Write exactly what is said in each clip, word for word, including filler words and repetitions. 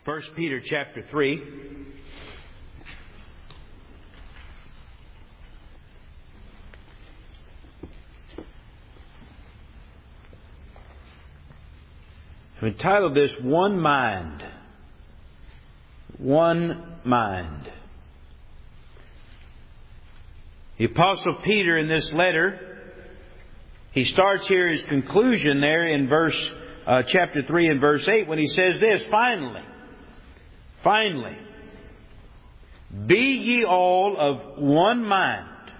First Peter chapter three. I've entitled this One Mind. One Mind. The Apostle Peter in this letter, he starts here his conclusion there in verse uh, chapter three and verse eight when he says this, Finally, finally, be ye all of one mind,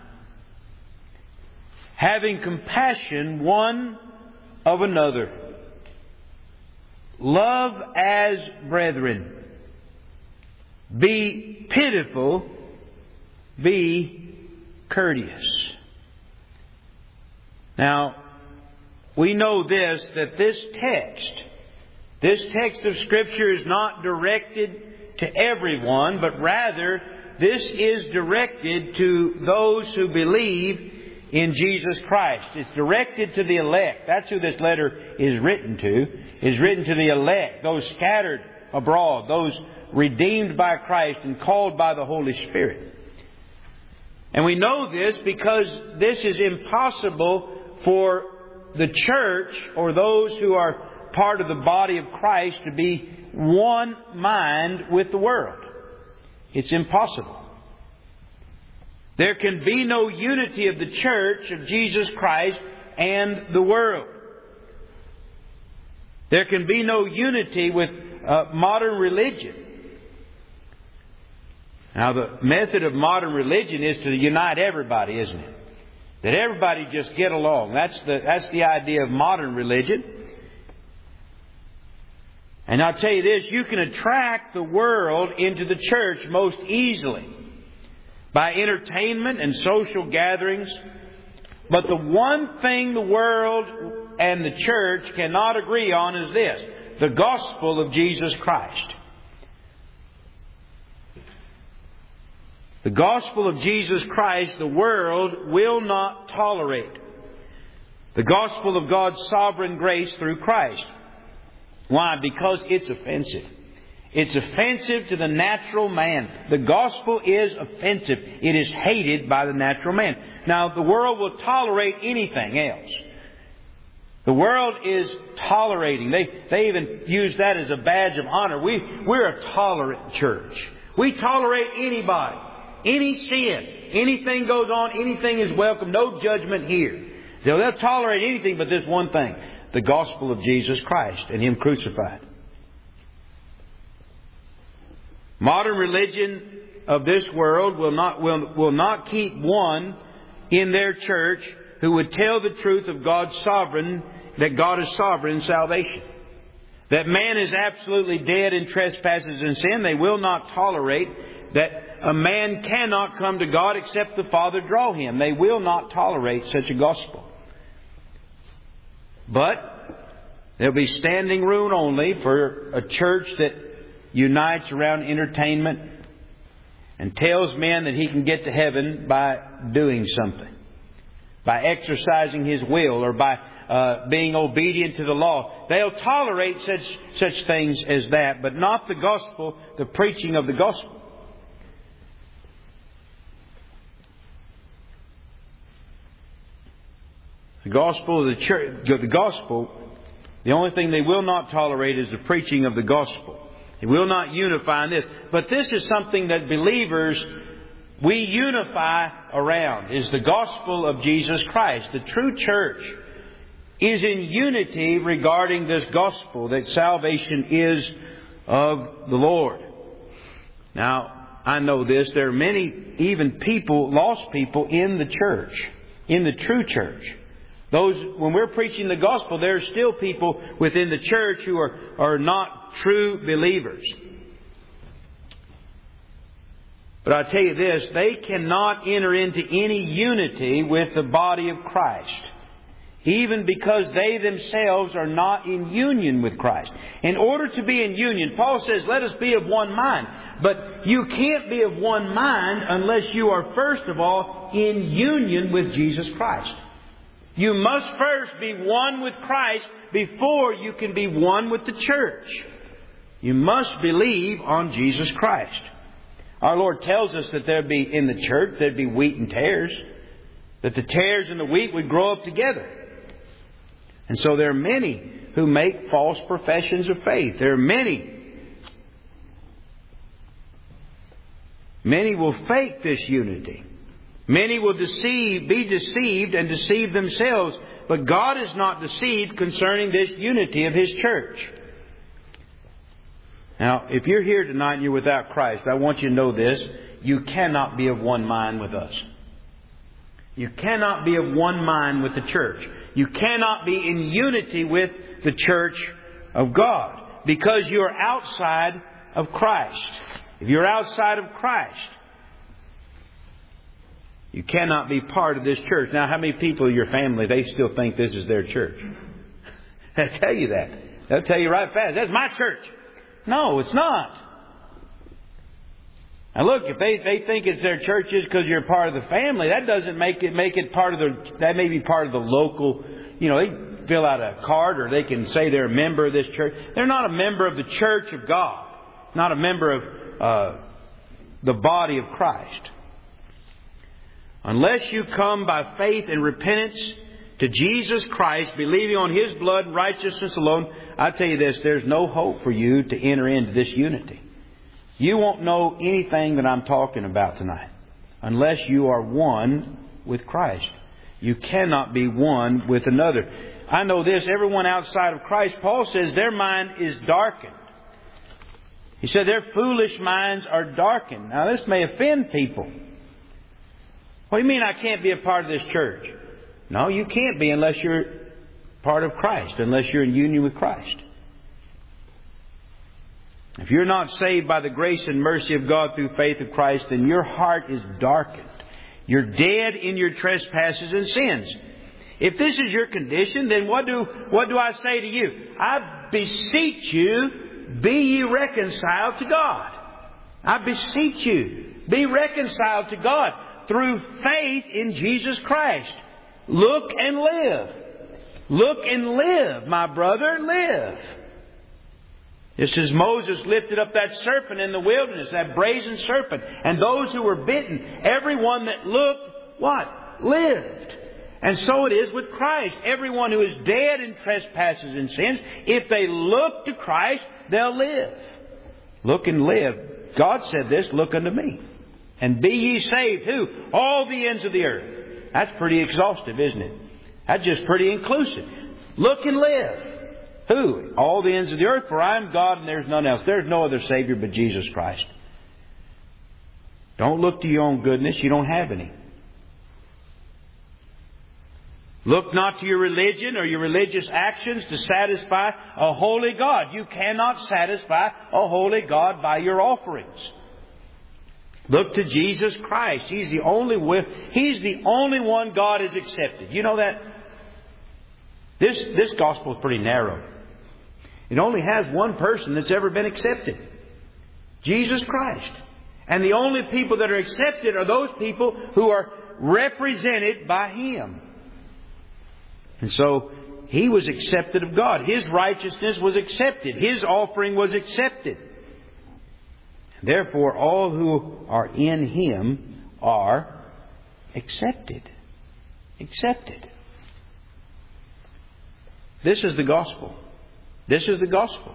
having compassion one of another. Love as brethren. Be pitiful. Be courteous. Now, we know this, that this text, this text of Scripture is not directed to everyone, but rather this is directed to those who believe in Jesus Christ. It's directed to the elect. That's who this letter is written to. Is written to the elect, those scattered abroad, those redeemed by Christ and called by the Holy Spirit. And we know this because this is impossible for the church or those who are part of the body of Christ to be one mind with the world. It's impossible. There can be no unity of the church of Jesus Christ and the world. There can be no unity with uh, modern religion. Now, the method of modern religion is to unite everybody, isn't it? That everybody just get along. That's the, that's the idea of modern religion. And I'll tell you this, you can attract the world into the church most easily by entertainment and social gatherings. But the one thing the world and the church cannot agree on is this: the gospel of Jesus Christ. The gospel of Jesus Christ, the world will not tolerate. The gospel of God's sovereign grace through Christ. Why? Because it's offensive. It's offensive to the natural man. The gospel is offensive. It is hated by the natural man. Now, the world will tolerate anything else. The world is tolerating. They, they even use that as a badge of honor. We, we're a tolerant church. We tolerate anybody. Any sin. Anything goes on. Anything is welcome. No judgment here. So they'll tolerate anything but this one thing. The gospel of Jesus Christ and Him crucified. Modern religion of this world will not, will, will not keep one in their church who would tell the truth of God's sovereign, that God is sovereign in salvation. That man is absolutely dead in trespasses and sin. They will not tolerate that a man cannot come to God except the Father draw him. They will not tolerate such a gospel. But there'll be standing room only for a church that unites around entertainment and tells men that he can get to heaven by doing something, by exercising his will, or by uh, being obedient to the law. They'll tolerate such such things as that, but not the gospel, the preaching of the gospel. The gospel of the church, the gospel, the only thing they will not tolerate is the preaching of the gospel. They will not unify in this. But this is something that believers, we unify around, is the gospel of Jesus Christ. The true church is in unity regarding this gospel, that salvation is of the Lord. Now, I know this. There are many, even people, lost people in the church, in the true church. Those, when we're preaching the gospel, there are still people within the church who are, are not true believers. But I tell you this, they cannot enter into any unity with the body of Christ, even because they themselves are not in union with Christ. In order to be in union, Paul says, let us be of one mind. But you can't be of one mind unless you are first of all in union with Jesus Christ. You must first be one with Christ before you can be one with the church. You must believe on Jesus Christ. Our Lord tells us that there'd be, in the church, there'd be wheat and tares. That the tares and the wheat would grow up together. And so there are many who make false professions of faith. There are many. Many will fake this unity. Many will deceive, be deceived and deceive themselves. But God is not deceived concerning this unity of His church. Now, if you're here tonight and you're without Christ, I want you to know this. You cannot be of one mind with us. You cannot be of one mind with the church. You cannot be in unity with the church of God because you're outside of Christ. If you're outside of Christ, you cannot be part of this church. Now, how many people in your family, they still think this is their church? They'll tell you that. They'll tell you right fast, that's my church. No, it's not. Now look, if they, they think it's their church just because you're part of the family, that doesn't make it make it part of the, that may be part of the local, you know, they fill out a card or they can say they're a member of this church. They're not a member of the church of God. Not a member of uh, the body of Christ. Unless you come by faith and repentance to Jesus Christ, believing on His blood and righteousness alone, I tell you this, there's no hope for you to enter into this unity. You won't know anything that I'm talking about tonight unless you are one with Christ. You cannot be one with another. I know this, everyone outside of Christ, Paul says their mind is darkened. He said their foolish minds are darkened. Now this may offend people. What do you mean I can't be a part of this church? No, you can't be unless you're part of Christ, unless you're in union with Christ. If you're not saved by the grace and mercy of God through faith of Christ, then your heart is darkened. You're dead in your trespasses and sins. If this is your condition, then what do, what do I say to you? I beseech you, be ye reconciled to God. I beseech you, be reconciled to God through faith in Jesus Christ. Look and live. Look and live, my brother, live. Just as Moses lifted up that serpent in the wilderness, that brazen serpent, and those who were bitten, everyone that looked, what? Lived. And so it is with Christ. Everyone who is dead in trespasses and sins, if they look to Christ, they'll live. Look and live. God said this, look unto me. And be ye saved, who? All the ends of the earth. That's pretty exhaustive, isn't it? That's just pretty inclusive. Look and live. Who? All the ends of the earth, for I am God and there's none else. There's no other Savior but Jesus Christ. Don't look to your own goodness. You don't have any. Look not to your religion or your religious actions to satisfy a holy God. You cannot satisfy a holy God by your offerings. Look to Jesus Christ. He's the only way, He's the only one God has accepted. You know that? This, this gospel is pretty narrow. It only has one person that's ever been accepted. Jesus Christ. And the only people that are accepted are those people who are represented by Him. And so He was accepted of God. His righteousness was accepted. His offering was accepted. Therefore, all who are in Him are accepted. Accepted. This is the gospel. This is the gospel.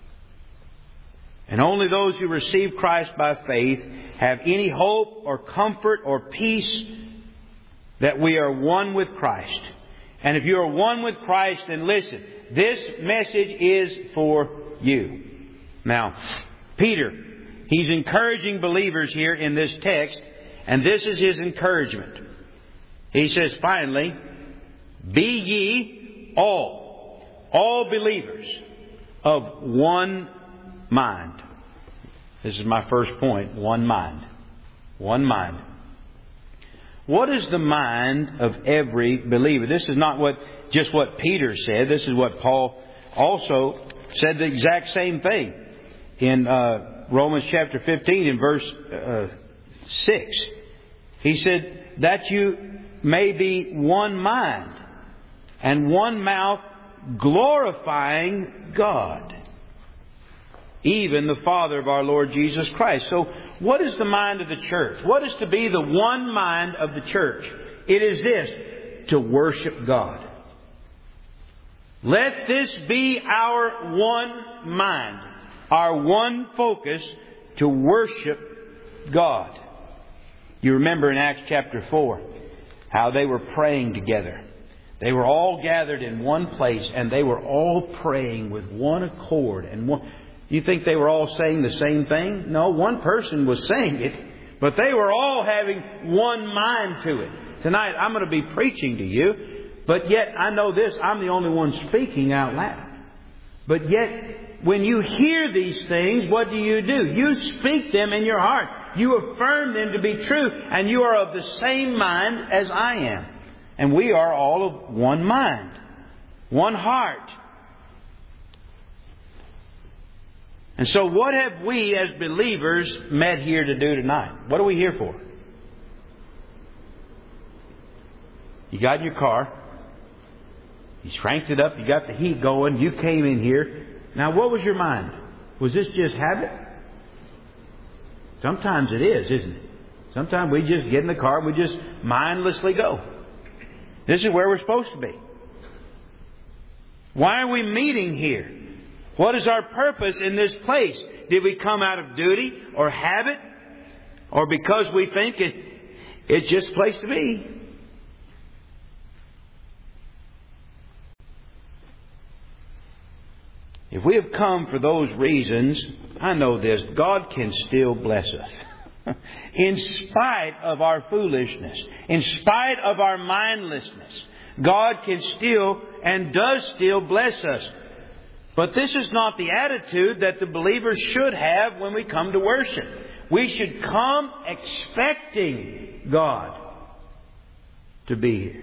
And only those who receive Christ by faith have any hope or comfort or peace that we are one with Christ. And if you are one with Christ, then listen, this message is for you. Now, Peter, he's encouraging believers here in this text, and this is his encouragement. He says, finally, be ye all, all believers of one mind. This is my first point, one mind. One mind. What is the mind of every believer? This is not what just what Peter said. This is what Paul also said, the exact same thing in uh, Romans chapter fifteen in verse uh, six. He said that you may be one mind and one mouth, glorifying God. even the Father of our Lord Jesus Christ. So what is the mind of the church? What is to be the one mind of the church? It is this, to worship God. Let this be our one mind, our one focus, to worship God. You remember in Acts chapter four how they were praying together. They were all gathered in one place and they were all praying with one accord. And one, you think they were all saying the same thing? No, one person was saying it, but they were all having one mind to it. Tonight I'm going to be preaching to you, but yet I know this, I'm the only one speaking out loud. But yet, when you hear these things, what do you do? You speak them in your heart. You affirm them to be true, and you are of the same mind as I am. And we are all of one mind, one heart. And so what have we as believers met here to do tonight? What are we here for? You got in your car. You cranked it up. You got the heat going. You came in here. Now, what was your mind? Was this just habit? Sometimes it is, isn't it? Sometimes we just get in the car and we just mindlessly go. This is where we're supposed to be. Why are we meeting here? What is our purpose in this place? Did we come out of duty or habit? Or because we think it, it's just a place to be? If we have come for those reasons, I know this, God can still bless us. In spite of our foolishness, in spite of our mindlessness, God can still and does still bless us. But this is not the attitude that the believer should have when we come to worship. We should come expecting God to be here.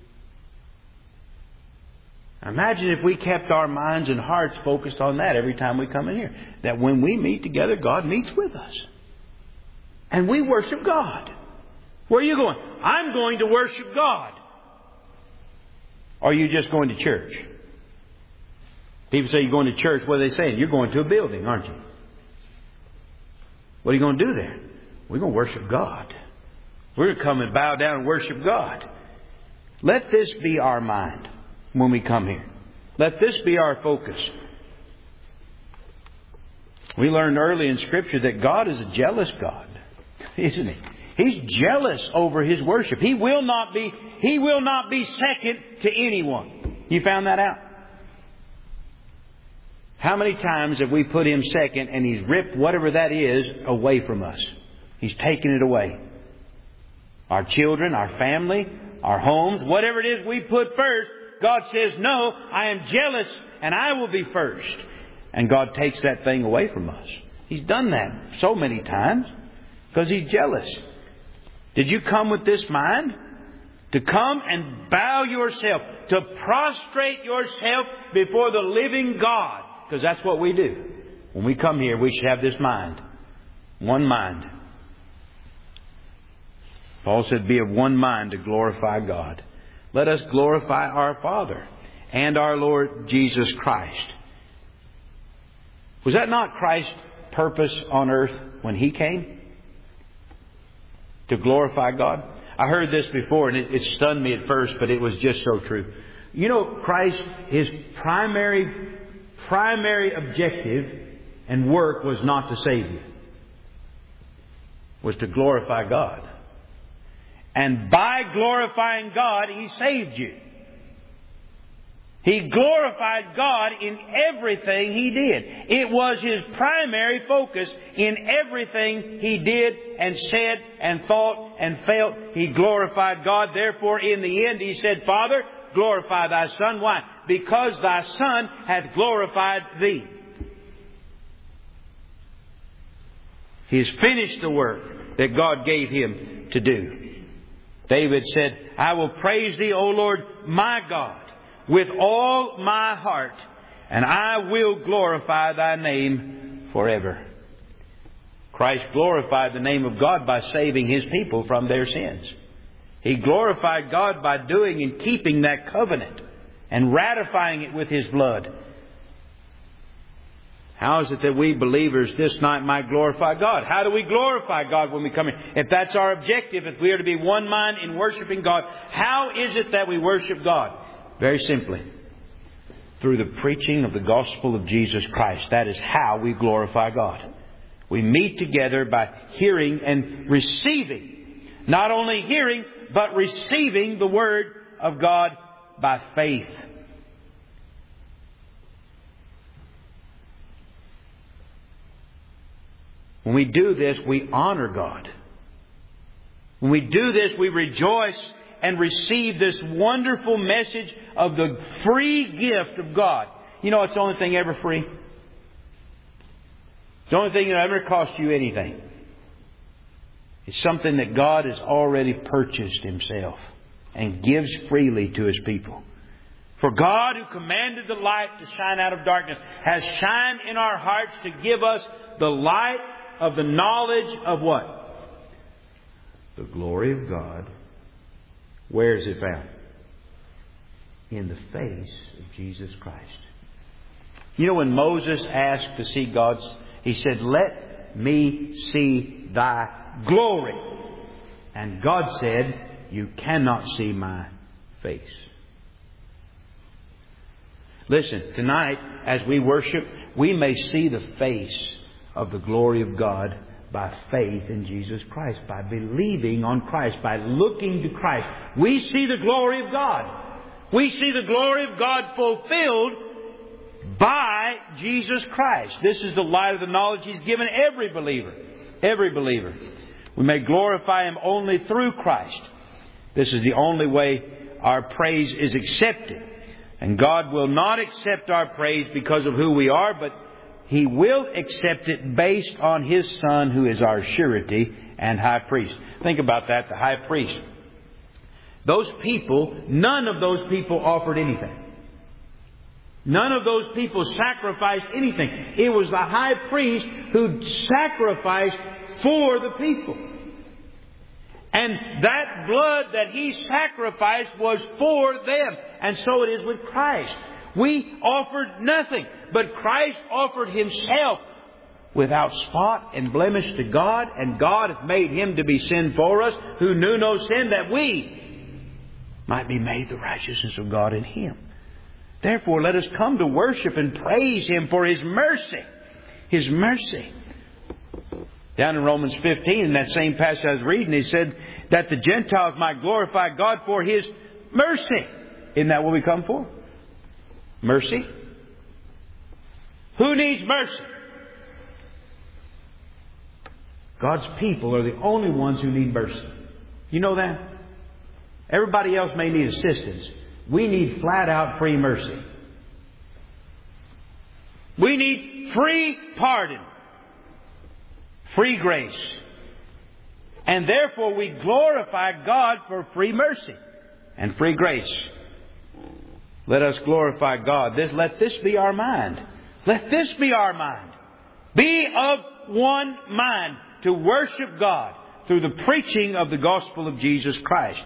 Imagine if we kept our minds and hearts focused on that every time we come in here. That when we meet together, God meets with us. And we worship God. Where are you going? I'm going to worship God. Or are you just going to church? People say you're going to church. What are they saying? You're going to a building, aren't you? What are you going to do there? We're going to worship God. We're going to come and bow down and worship God. Let this be our mind when we come here. Let this be our focus. We learned early in Scripture that God is a jealous God, isn't He? He's jealous over His worship. He will not be, He will not be second to anyone. You found that out? How many times have we put Him second and He's ripped whatever that is away from us? He's taken it away. Our children, our family, our homes, whatever it is we put first, God says, no, I am jealous and I will be first. And God takes that thing away from us. He's done that so many times because He's jealous. Did you come with this mind? To come and bow yourself, to prostrate yourself before the living God. Because that's what we do. When we come here, we should have this mind. One mind. Paul said, be of one mind to glorify God. Let us glorify our Father and our Lord Jesus Christ. Was that not Christ's purpose on earth when He came? To glorify God? I heard this before and it, it stunned me at first, but it was just so true. You know, Christ, His primary, primary objective and work was not to save you. Was to glorify God. And by glorifying God, He saved you. He glorified God in everything He did. It was His primary focus in everything He did and said and thought and felt. He glorified God. Therefore, in the end, He said, Father, glorify Thy Son. Why? Because Thy Son hath glorified Thee. He has finished the work that God gave Him to do. David said, I will praise Thee, O Lord, my God, with all my heart, and I will glorify Thy name forever. Christ glorified the name of God by saving His people from their sins. He glorified God by doing and keeping that covenant and ratifying it with His blood. How is it that we believers this night might glorify God? How do we glorify God when we come in? If that's our objective, if we are to be one mind in worshiping God, how is it that we worship God? Very simply, through the preaching of the gospel of Jesus Christ. That is how we glorify God. We meet together by hearing and receiving. Not only hearing, but receiving the Word of God by faith. When we do this, we honor God. When we do this, we rejoice and receive this wonderful message of the free gift of God. You know, it's the only thing ever free. It's the only thing that ever cost you anything. It's something that God has already purchased Himself and gives freely to His people. For God, who commanded the light to shine out of darkness, has shined in our hearts to give us the light of the knowledge of what? The glory of God. Where is it found? In the face of Jesus Christ. You know, when Moses asked to see God's, he said, "Let me see Thy glory." And God said, "You cannot see my face." Listen, tonight, as we worship, we may see the face of the glory of God by faith in Jesus Christ, by believing on Christ, by looking to Christ. We see the glory of God. We see the glory of God fulfilled by Jesus Christ. This is the light of the knowledge He's given every believer. Every believer. We may glorify Him only through Christ. This is the only way our praise is accepted. And God will not accept our praise because of who we are, but He will accept it based on His Son, who is our surety and high priest. Think about that, the high priest. Those people, none of those people offered anything. None of those people sacrificed anything. It was the high priest who sacrificed for the people. And that blood that He sacrificed was for them. And so it is with Christ. We offered nothing, but Christ offered Himself without spot and blemish to God, and God hath made Him to be sin for us, who knew no sin, that we might be made the righteousness of God in Him. Therefore, let us come to worship and praise Him for His mercy. His mercy. Down in Romans fifteen, in that same passage I was reading, he said that the Gentiles might glorify God for His mercy. Isn't that what we come for? Mercy. Who needs mercy? God's people are the only ones who need mercy. You know that? Everybody else may need assistance. We need flat out free mercy. We need free pardon. Free grace. And therefore we glorify God for free mercy and free grace. Let us glorify God. This, let this be our mind. Let this be our mind. Be of one mind to worship God through the preaching of the gospel of Jesus Christ.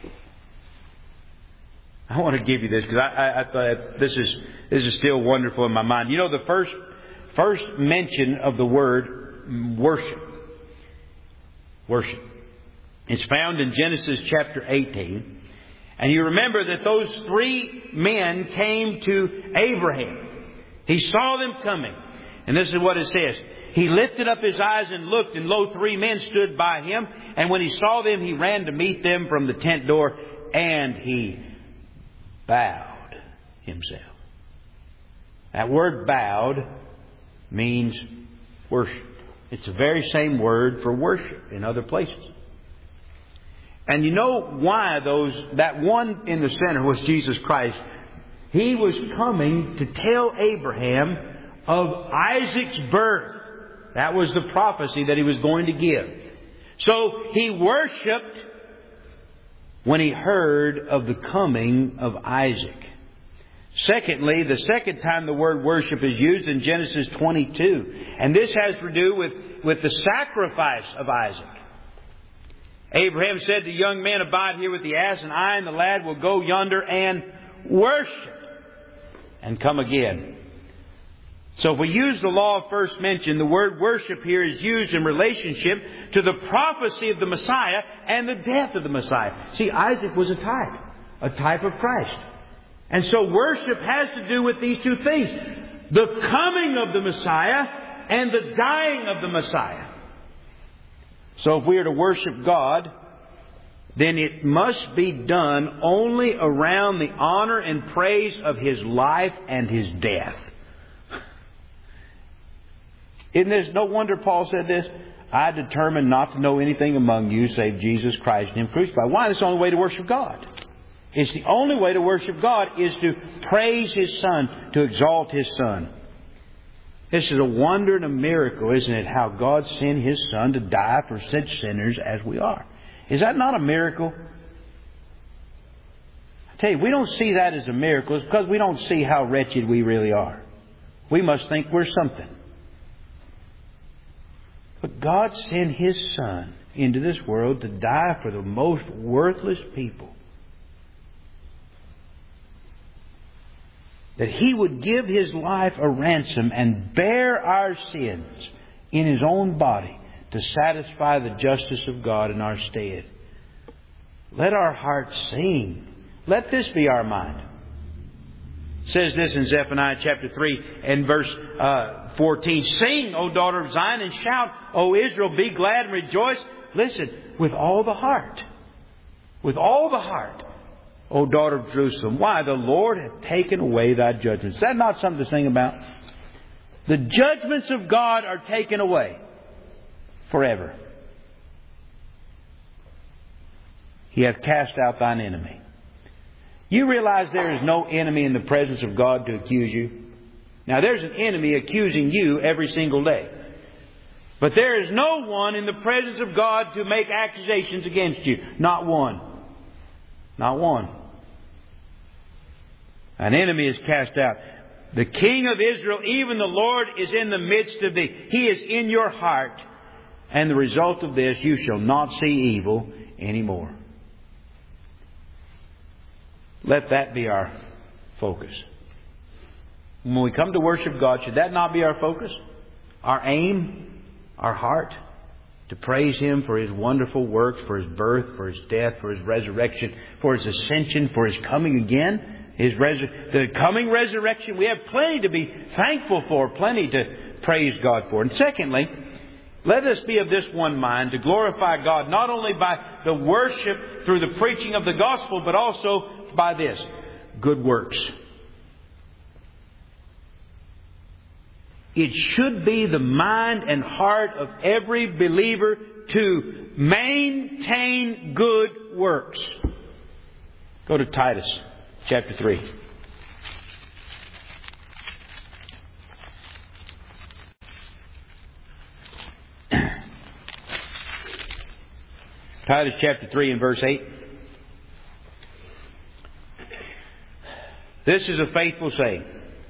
I want to give you this because I, I, I thought this is this is still wonderful in my mind. You know, the first first mention of the word worship. Worship. It's found in Genesis chapter eighteen. And you remember that those three men came to Abraham. He saw them coming. And this is what it says. He lifted up his eyes and looked, and lo, three men stood by him. And when he saw them, he ran to meet them from the tent door, and he bowed himself. That word bowed means worship. It's the very same word for worship in other places. And you know why those, that one in the center was Jesus Christ. He was coming to tell Abraham of Isaac's birth. That was the prophecy that he was going to give. So he worshipped when he heard of the coming of Isaac. Secondly, the second time the word worship is used in Genesis twenty-two. And this has to do with, with the sacrifice of Isaac. Abraham said, "The young men abide here with the ass, and I and the lad will go yonder and worship and come again." So if we use the law of first mention, the word worship here is used in relationship to the prophecy of the Messiah and the death of the Messiah. See, Isaac was a type, a type of Christ. And so worship has to do with these two things. The coming of the Messiah and the dying of the Messiah. So if we are to worship God, then it must be done only around the honor and praise of His life and His death. Isn't this, no wonder Paul said this, I determined not to know anything among you save Jesus Christ and Him crucified. Why? That's the only way to worship God. It's the only way to worship God is to praise His Son, to exalt His Son. This is a wonder and a miracle, isn't it, how God sent His Son to die for such sinners as we are. Is that not a miracle? I tell you, we don't see that as a miracle. It's because we don't see how wretched we really are. We must think we're something. But God sent His Son into this world to die for the most worthless people. That He would give His life a ransom and bear our sins in His own body to satisfy the justice of God in our stead. Let our hearts sing. Let this be our mind. It says this in Zephaniah chapter three and verse uh, fourteen. Sing, O daughter of Zion, and shout, O Israel, be glad and rejoice. Listen, with all the heart. With all the heart, O daughter of Jerusalem. Why? The Lord hath taken away thy judgments. Is that not something to sing about? The judgments of God are taken away forever. He hath cast out thine enemy. You realize there is no enemy in the presence of God to accuse you? Now there's an enemy accusing you every single day. But there is no one in the presence of God to make accusations against you. Not one. Not one. An enemy is cast out. The King of Israel, even the Lord, is in the midst of thee. He is in your heart. And the result of this, you shall not see evil anymore. Let that be our focus. When we come to worship God, should that not be our focus? Our aim? Our heart? To praise Him for His wonderful works, for His birth, for His death, for His resurrection, for His ascension, for His coming again. His resur- the coming resurrection. We have plenty to be thankful for, plenty to praise God for. And secondly, let us be of this one mind to glorify God not only by the worship through the preaching of the gospel, but also by this, good works. It should be the mind and heart of every believer to maintain good works. Go to Titus chapter three. Titus chapter three and verse eight. This is a faithful saying.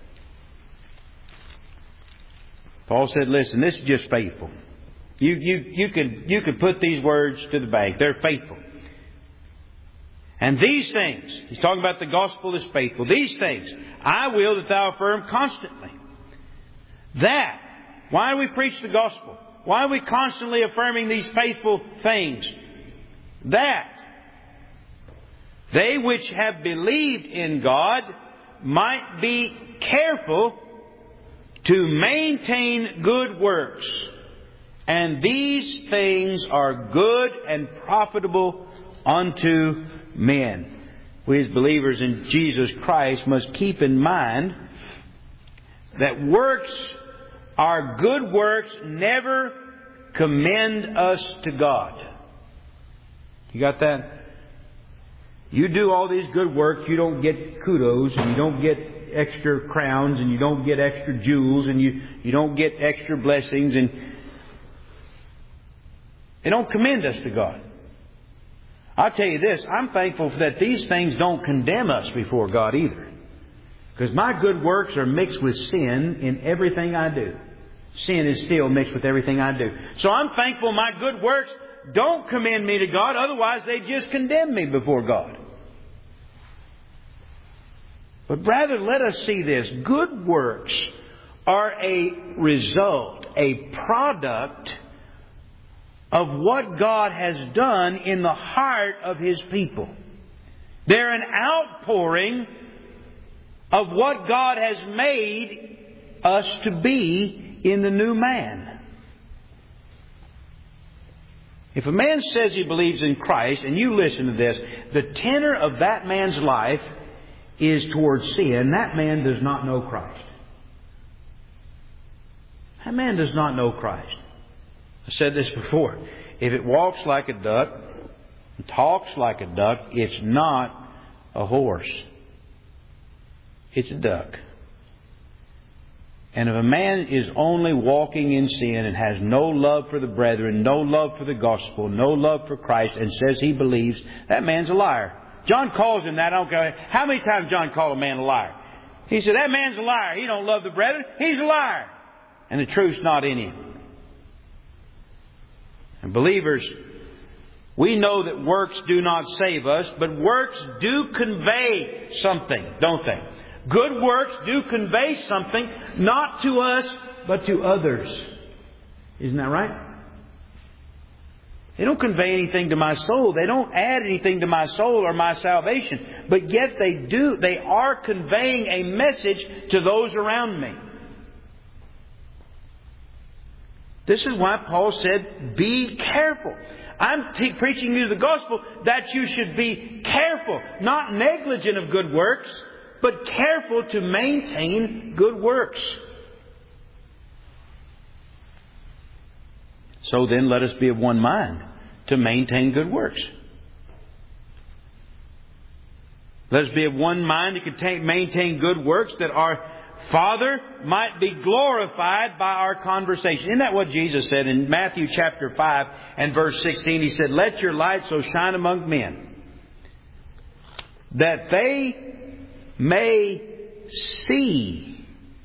Paul said, listen, this is just faithful. You, you, you could, you could put these words to the bank. They're faithful. And these things, he's talking about the gospel is faithful. These things, I will that thou affirm constantly. That, why do we preach the gospel? Why are we constantly affirming these faithful things? That they which have believed in God might be careful to maintain good works. And these things are good and profitable unto men. We as believers in Jesus Christ must keep in mind that works, our good works, never commend us to God. You got that? You do all these good works, you don't get kudos, and you don't get extra crowns, and you don't get extra jewels, and you, you don't get extra blessings, and they don't commend us to God. I'll tell you this, I'm thankful that these things don't condemn us before God either. Because my good works are mixed with sin in everything I do. Sin is still mixed with everything I do. So I'm thankful my good works don't commend me to God, otherwise they just condemn me before God. But rather let us see this. Good works are a result, a product of what God has done in the heart of His people. They're an outpouring of what God has made us to be in the new man. If a man says he believes in Christ, and you listen to this, the tenor of that man's life is towards sin. That man does not know Christ. That man does not know Christ. I said this before. If it walks like a duck, and talks like a duck, it's not a horse. It's a duck. And if a man is only walking in sin and has no love for the brethren, no love for the gospel, no love for Christ, and says he believes, that man's a liar. John calls him that. I don't care. How many times John called a man a liar? He said, that man's a liar. He don't love the brethren. He's a liar. And the truth's not in him. And believers, we know that works do not save us, but works do convey something, don't they? Good works do convey something, not to us, but to others. Isn't that right? They don't convey anything to my soul. They don't add anything to my soul or my salvation. But yet they do. They are conveying a message to those around me. This is why Paul said, be careful. I'm te- preaching you the gospel that you should be careful, not negligent of good works, but careful to maintain good works. So then let us be of one mind to maintain good works. Let us be of one mind to contain, maintain good works, that our Father might be glorified by our conversation. Isn't that what Jesus said in Matthew chapter five and verse sixteen? He said, let your light so shine among men that they may see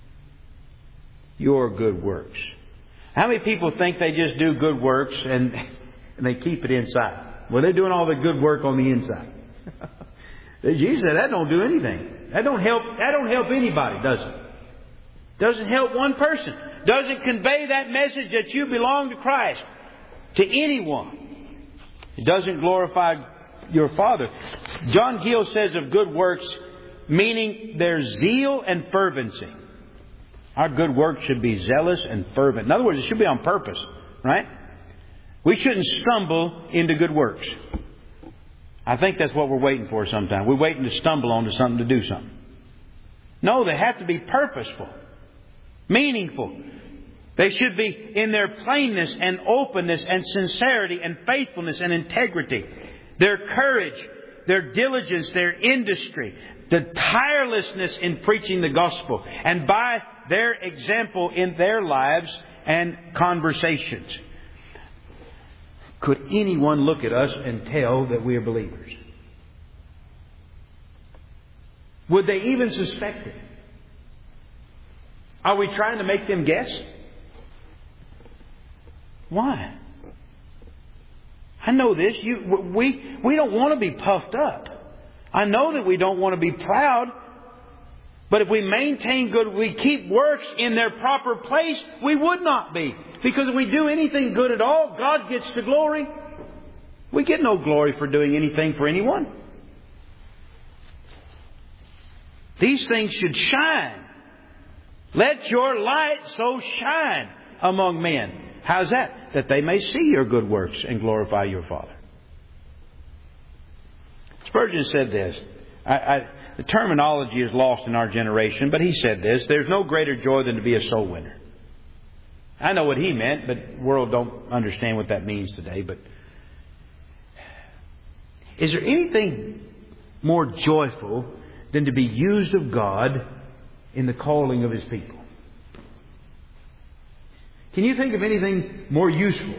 your good works. How many people think they just do good works and, and they keep it inside? Well, they're doing all the good work on the inside. Jesus said that don't do anything. That don't help. That don't help anybody, does it? Doesn't help one person. Doesn't convey that message that you belong to Christ to anyone. It doesn't glorify your Father. John Gill says of good works, meaning their zeal and fervency. Our good work should be zealous and fervent. In other words, it should be on purpose, right? We shouldn't stumble into good works. I think that's what we're waiting for sometimes. We're waiting to stumble onto something to do something. No, they have to be purposeful, meaningful. They should be in their plainness and openness and sincerity and faithfulness and integrity. Their courage, their diligence, their industry, the tirelessness in preaching the gospel, and by their example in their lives and conversations. Could anyone look at us and tell that we are believers? Would they even suspect it? Are we trying to make them guess? Why? I know this. You, we, we don't want to be puffed up. I know that we don't want to be proud. But if we maintain good, we keep works in their proper place, we would not be. Because if we do anything good at all, God gets the glory. We get no glory for doing anything for anyone. These things should shine. Let your light so shine among men. How's that? That they may see your good works and glorify your Father. Spurgeon said this. I, I, the terminology is lost in our generation, but he said this. There's no greater joy than to be a soul winner. I know what he meant, but the world don't understand what that means today. But is there anything more joyful than to be used of God in the calling of His people? Can you think of anything more useful?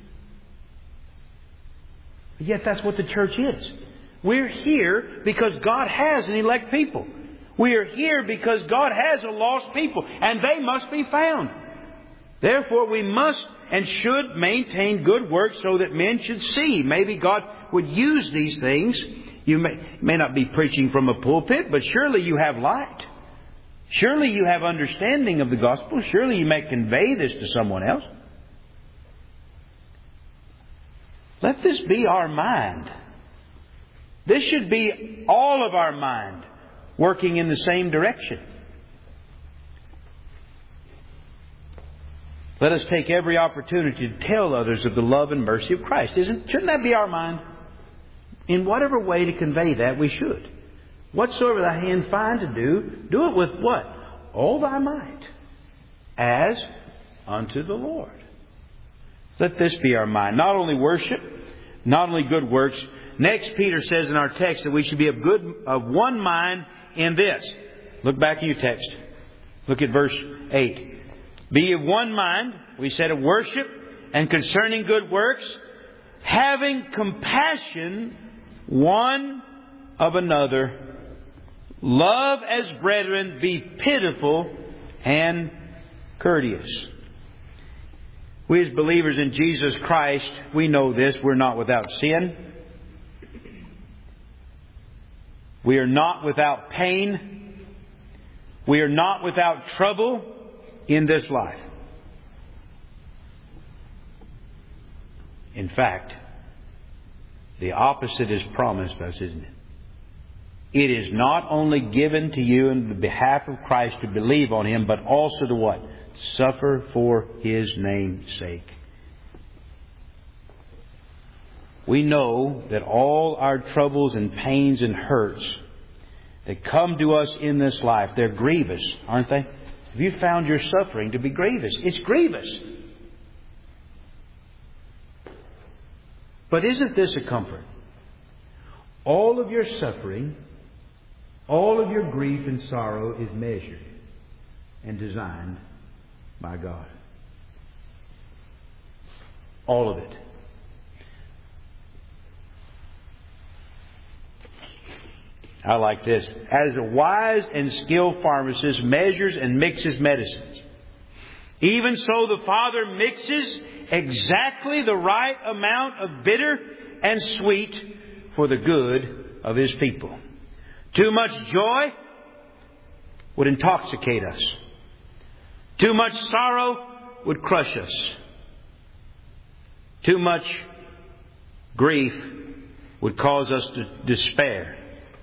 But yet that's what the church is. We're here because God has an elect people. We are here because God has a lost people, and they must be found. Therefore, we must and should maintain good works so that men should see. Maybe God would use these things. You may, may not be preaching from a pulpit, but surely you have light. Surely you have understanding of the gospel. Surely you may convey this to someone else. Let this be our mind. This should be all of our mind working in the same direction. Let us take every opportunity to tell others of the love and mercy of Christ. Isn't, shouldn't that be our mind? In whatever way to convey that, we should. Whatsoever thy hand find to do, do it with what? All thy might. As unto the Lord. Let this be our mind. Not only worship, not only good works. Next, Peter says in our text that we should be of good, of one mind in this. Look back in your text. Look at verse eight. Be of one mind, we said, of worship and concerning good works, having compassion one of another. Love as brethren, be pitiful and courteous. We as believers in Jesus Christ, we know this, we're not without sin. We are not without pain. We are not without trouble in this life. In fact, the opposite is promised us, isn't it? It is not only given to you in the behalf of Christ to believe on Him, but also to what? Suffer for His name's sake. We know that all our troubles and pains and hurts that come to us in this life, they're grievous, aren't they? Have you found your suffering to be grievous? It's grievous. But isn't this a comfort? All of your suffering, all of your grief and sorrow is measured and designed by God. All of it. I like this. As a wise and skilled pharmacist measures and mixes medicines, even so the Father mixes exactly the right amount of bitter and sweet for the good of His people. Too much joy would intoxicate us. Too much sorrow would crush us. Too much grief would cause us to despair.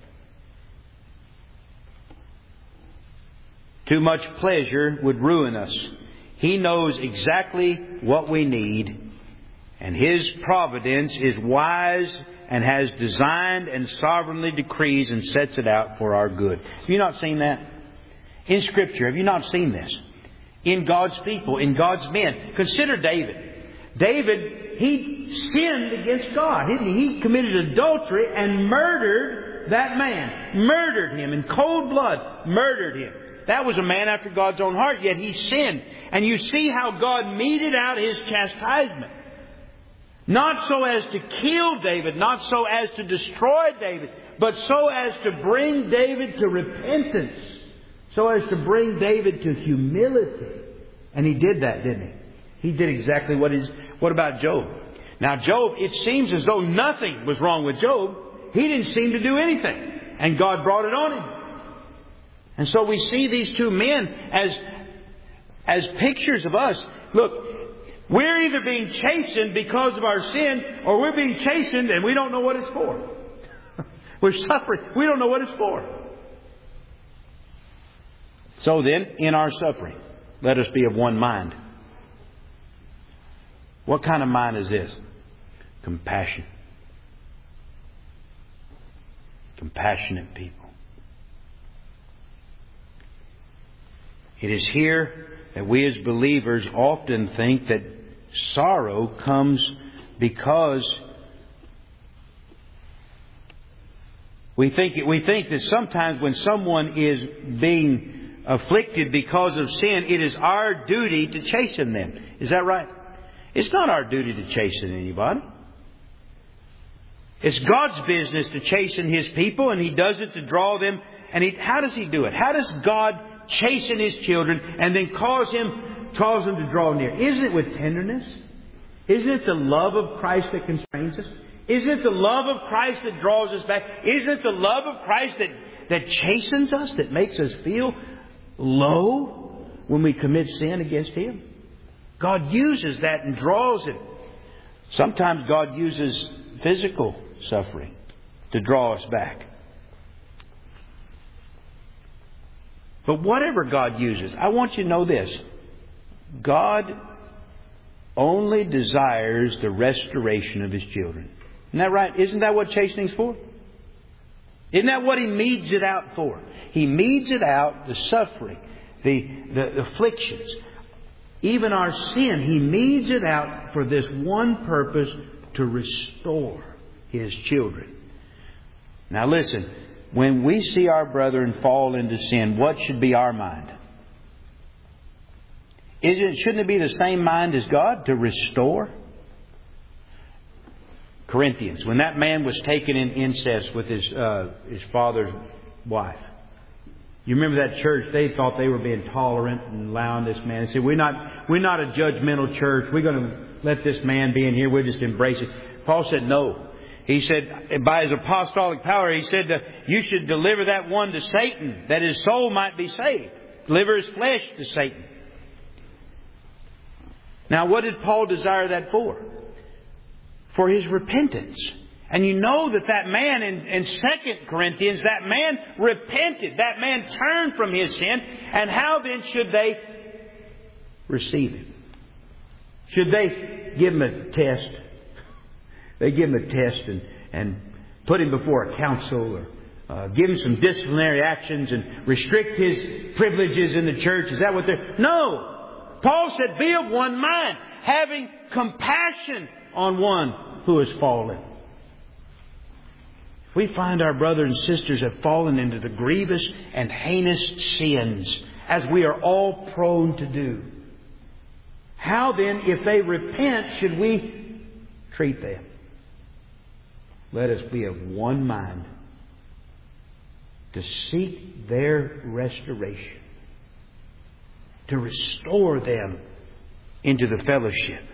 Too much pleasure would ruin us. He knows exactly what we need, and His providence is wise and has designed and sovereignly decrees and sets it out for our good. Have you not seen that? In Scripture, have you not seen this? In God's people, in God's men. Consider David. David, he sinned against God, didn't he? He committed adultery and murdered that man. Murdered him in cold blood. Murdered him. That was a man after God's own heart, yet he sinned. And you see how God meted out His chastisement. Not so as to kill David, not so as to destroy David, but so as to bring David to repentance. So as to bring David to humility. And He did that, didn't He? He did exactly what is. What about Job? Now Job, it seems as though nothing was wrong with Job. He didn't seem to do anything. And God brought it on him. And so we see these two men as, as pictures of us. Look, we're either being chastened because of our sin, or we're being chastened and we don't know what it's for. We're suffering. We don't know what it's for. So then, in our suffering, let us be of one mind. What kind of mind is this? Compassion. Compassionate people. It is here that we as believers often think that sorrow comes because we think we think that sometimes when someone is being afflicted because of sin, it is our duty to chasten them. Is that right? It's not our duty to chasten anybody. It's God's business to chasten His people, and He does it to draw them. And he, how does He do it? How does God chasten His children and then cause Him, cause them to draw near? Isn't it with tenderness? Isn't it the love of Christ that constrains us? Isn't it the love of Christ that draws us back? Isn't it the love of Christ that, that chastens us, that makes us feel low when we commit sin against Him? God uses that and draws it. Sometimes God uses physical suffering to draw us back. But whatever God uses, I want you to know this. God only desires the restoration of His children. Isn't that right? Isn't that what chastening's for? Isn't that what He metes it out for? He metes it out, the suffering, the, the afflictions, even our sin. He metes it out for this one purpose, to restore His children. Now listen, when we see our brethren fall into sin, what should be our mind? Is it, shouldn't it be the same mind as God, to restore? Corinthians, when that man was taken in incest with his uh, his father's wife. You remember that church? They thought they were being tolerant and allowing this man. They said, we're not, we're not a judgmental church. We're going to let this man be in here. We'll just embrace it. Paul said no. He said, by his apostolic power, he said that you should deliver that one to Satan, that his soul might be saved. Deliver his flesh to Satan. Now, what did Paul desire that for? For his repentance. And you know that that man in, in Second Corinthians, that man repented. That man turned from his sin. And how then should they receive him? Should they give him a test? They give him a test and, and put him before a council, or uh, give him some disciplinary actions and restrict his privileges in the church. Is that what they're... No! Paul said, be of one mind, having compassion on one who has fallen. We find our brothers and sisters have fallen into the grievous and heinous sins, as we are all prone to do. How then, if they repent, should we treat them? Let us be of one mind to seek their restoration, to restore them into the fellowship.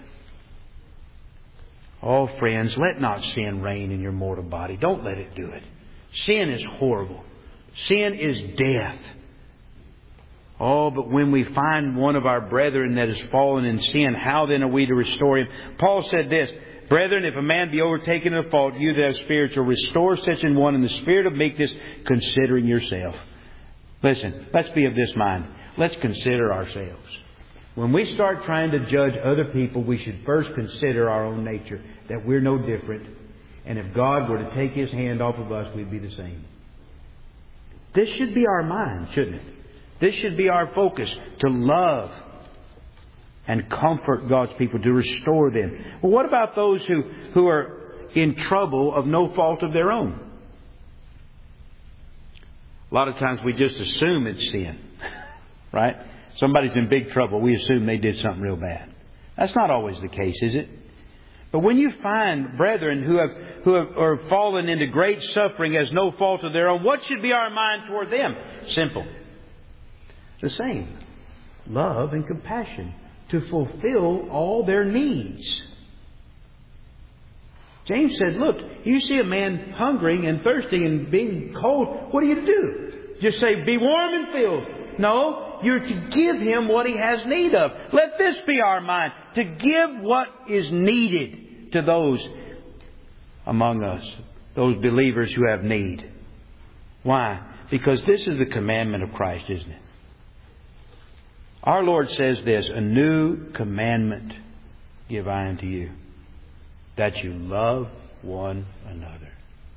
Oh, friends, let not sin reign in your mortal body. Don't let it do it. Sin is horrible. Sin is death. Oh, but when we find one of our brethren that has fallen in sin, how then are we to restore him? Paul said this, brethren, if a man be overtaken in a fault, you that have spiritual, restore such an one in the spirit of meekness, considering yourself. Listen, let's be of this mind. Let's consider ourselves. When we start trying to judge other people, we should first consider our own nature, that we're no different. And if God were to take His hand off of us, we'd be the same. This should be our mind, shouldn't it? This should be our focus, to love and comfort God's people, to restore them. Well, what about those who, who are in trouble of no fault of their own? A lot of times we just assume it's sin, right? Somebody's in big trouble, we assume they did something real bad. That's not always the case, is it? But when you find brethren who have who have or fallen into great suffering as no fault of their own, what should be our mind toward them? Simple. The same. Love and compassion to fulfill all their needs. James said, look, you see a man hungering and thirsty and being cold, what are you to do? Just say, be warm and filled. No, you're to give him what he has need of. Let this be our mind, to give what is needed to those among us, those believers who have need. Why? Because this is the commandment of Christ, isn't it? Our Lord says this, a new commandment give I unto you, that you love one another.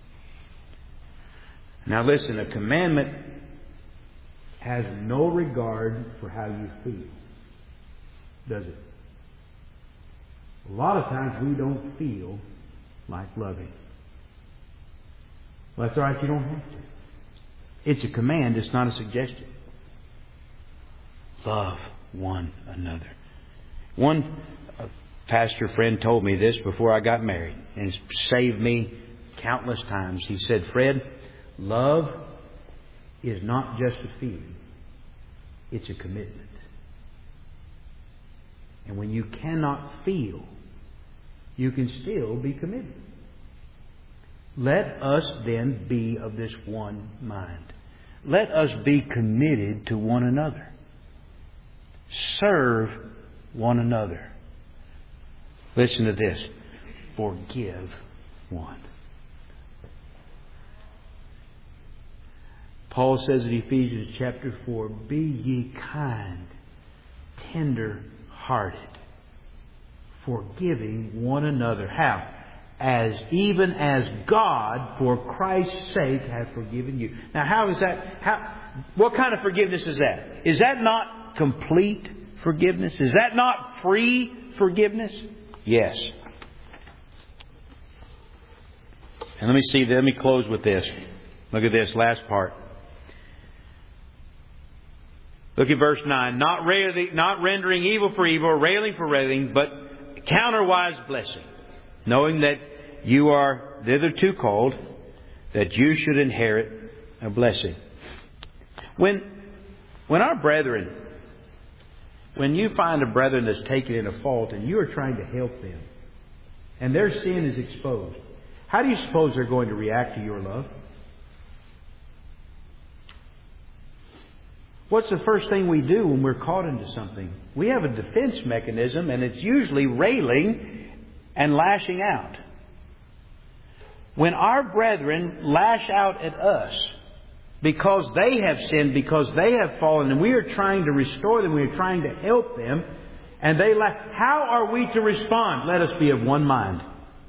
Now listen, a commandment has no regard for how you feel, does it? A lot of times we don't feel like loving. Well, that's all right, you don't have to. It's a command, it's not a suggestion. Love one another. One pastor friend told me this before I got married, and it's saved me countless times. He said, Fred, love is not just a feeling. It's a commitment. And when you cannot feel, you can still be committed. Let us then be of this one mind. let us be committed to one another. Serve one another. Listen to this. Forgive one. Paul says in Ephesians chapter four, be ye kind, tender-hearted, forgiving one another. How? As even as God, for Christ's sake, hath forgiven you. Now, how is that? How? What kind of forgiveness is that? Is that not complete forgiveness? Is that not free forgiveness? Yes. And let me see. Let me close with this. Look at this last part. Look at verse nine. Not, railing, not rendering evil for evil, railing for railing, but counterwise blessing, knowing that you are thitherto called, that you should inherit a blessing. When, when our brethren, when you find a brethren that's taken in a fault and you are trying to help them, and their sin is exposed, how do you suppose they're going to react to your love? What's the first thing we do when we're caught into something? We have a defense mechanism, and it's usually railing and lashing out. When our brethren lash out at us because they have sinned, because they have fallen, and we are trying to restore them, we are trying to help them, and they lash, how are we to respond? Let us be of one mind.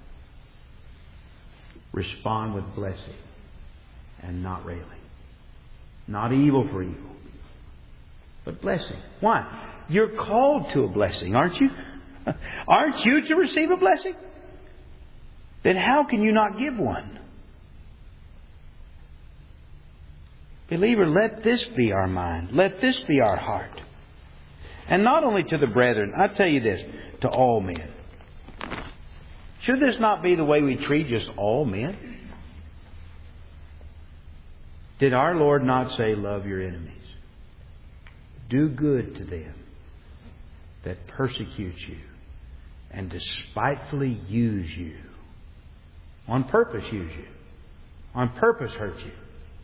Respond with blessing and not railing. Not evil for evil, but blessing. Why? You're called to a blessing, aren't you? Aren't you to receive a blessing? Then how can you not give one? Believer, let this be our mind. Let this be our heart. And not only to the brethren, I tell you this, to all men. Should this not be the way we treat just all men? Did our Lord not say, love your enemies? Do good to them that persecute you and despitefully use you. On purpose use you. On purpose hurt you.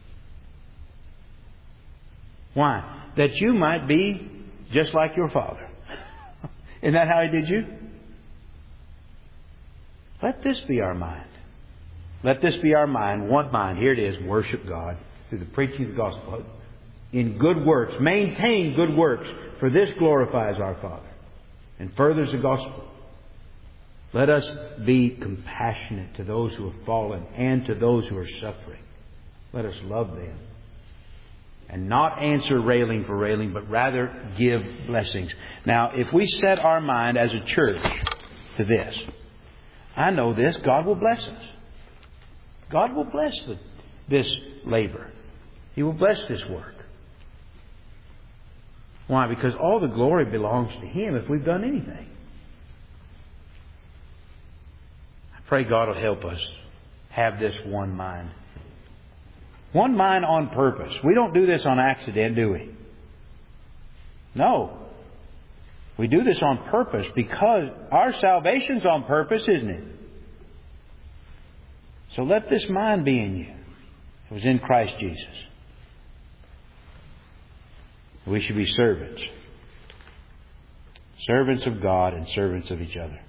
Why? That you might be just like your Father. Isn't that how He did you? Let this be our mind. Let this be our mind. One mind. Here it is. Worship God through the preaching of the gospel. In good works. Maintain good works. For this glorifies our Father and furthers the gospel. Let us be compassionate to those who have fallen and to those who are suffering. Let us love them. And not answer railing for railing, but rather give blessings. Now, if we set our mind as a church to this, I know this, God will bless us. God will bless the, this labor. He will bless this work. Why? Because all the glory belongs to Him if we've done anything. I pray God will help us have this one mind. One mind on purpose. We don't do this on accident, do we? No. We do this on purpose because our salvation's on purpose, isn't it? So let this mind be in you. It was in Christ Jesus. We should be servants. Servants of God and servants of each other.